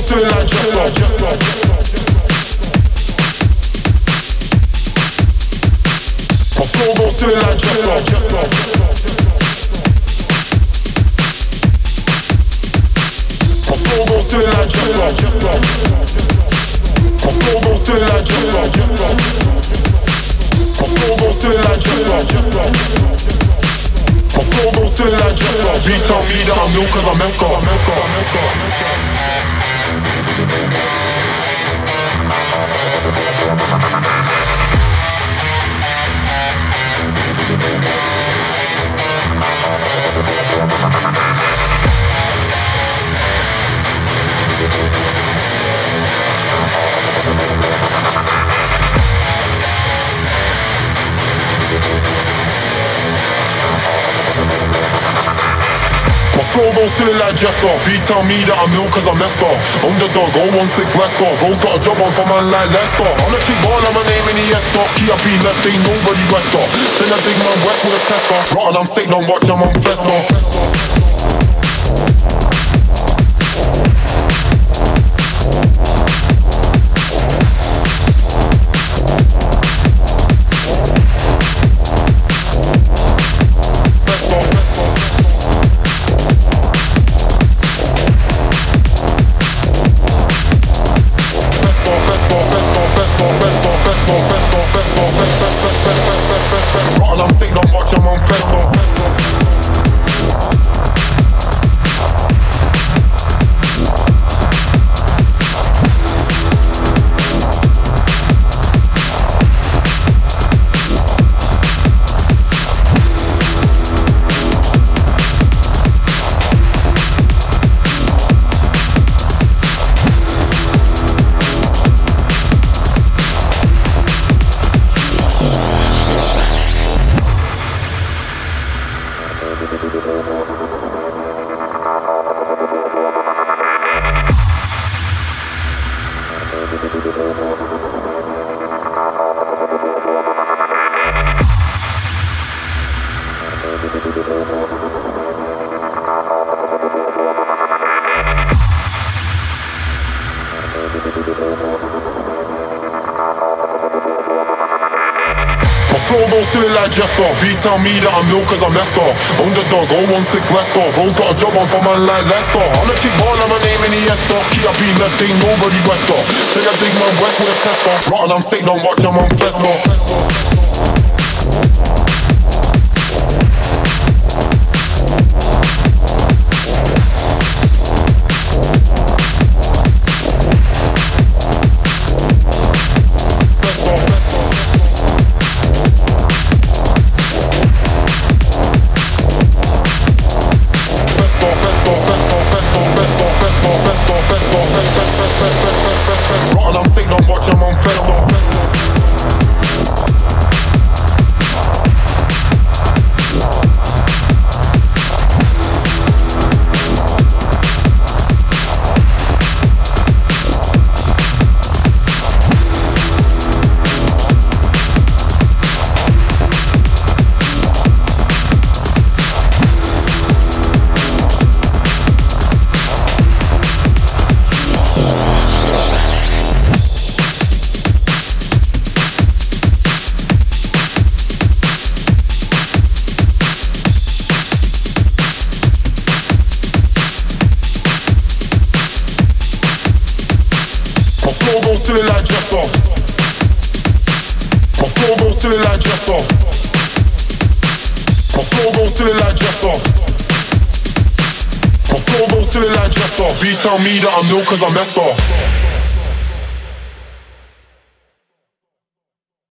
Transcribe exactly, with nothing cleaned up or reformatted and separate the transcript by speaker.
Speaker 1: till the light just off. My flow goes till the light just off. My flow goes till the light just off. My flow goes till the light just off. My flow goes till the light just off. My flow goes till the light just off. Beat tell me that I'm new cause I'm Melka. My flow goes till the light just off. Beat tell me that I'm ill cause I'm messed up. Underdog, oh one six West off. Bro's got a job on for man like Leicester. I'm a kick ball, I'm a name in the S off. Key up being left, ain't nobody West off. Send a big man wet with a test off. Rotten, I'm sick, don't watch, I'm on fest off. Rotten, I'm sick, don't watch, I'm on fest off. Flow goes till the light just off. Beat tell me that I'm ill cause I'm messed up. Underdog, oh one six West off. Bro's got a job on for man like Leicester. I'm a kick ball, I'm a name in the S off. Key up being left, ain't nobody West off. Send a big man wet with a test off. Rotten, I'm sick, don't watch, I'm on fest off. Rotten, I'm sick, don't watch, I'm on fest off. My flow goes till the light just off. My flow goes till the light just off. My flow goes till the light just off. My flow goes till the light just off. Beat tell me that I'm ill cause I'm messed off.